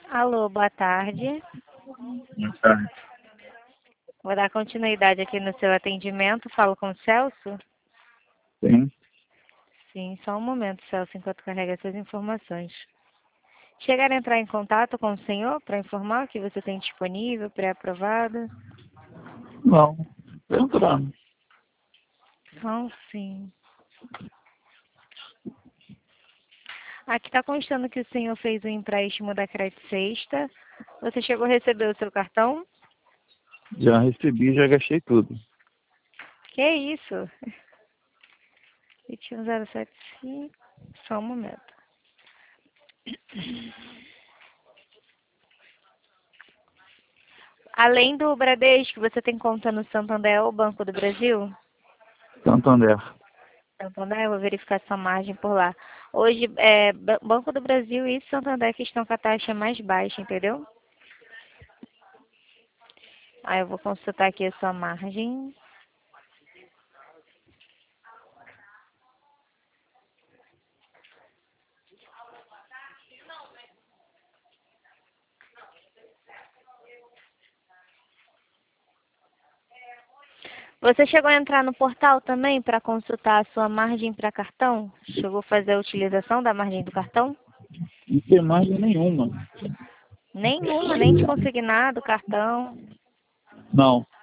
Alô, boa tarde. Boa tarde. Vou dar continuidade aqui no seu atendimento. Falo com o Celso? Sim. Sim, só um momento, Celso, enquanto carrega essas informações. Chegaram a entrar em contato com o senhor para informar o que você tem disponível, pré-aprovado? Não. Tô entrando. Não, sim. Aqui está constando que o senhor fez o empréstimo da Crédito Sexta. Você chegou a receber o seu cartão? Já recebi, já gastei tudo. Que isso? 21075. Só um momento. Além do Bradesco, você tem conta no Santander ou Banco do Brasil? Santander. Santander, eu vou verificar sua margem por lá. Hoje, Banco do Brasil e Santander que estão com a taxa mais baixa, entendeu? Aí eu vou consultar aqui a sua margem. Você chegou a entrar no portal também para consultar a sua margem para cartão? Chegou a fazer a utilização da margem do cartão? Não tem margem nenhuma. Nenhuma, nem de consignado, cartão. Não.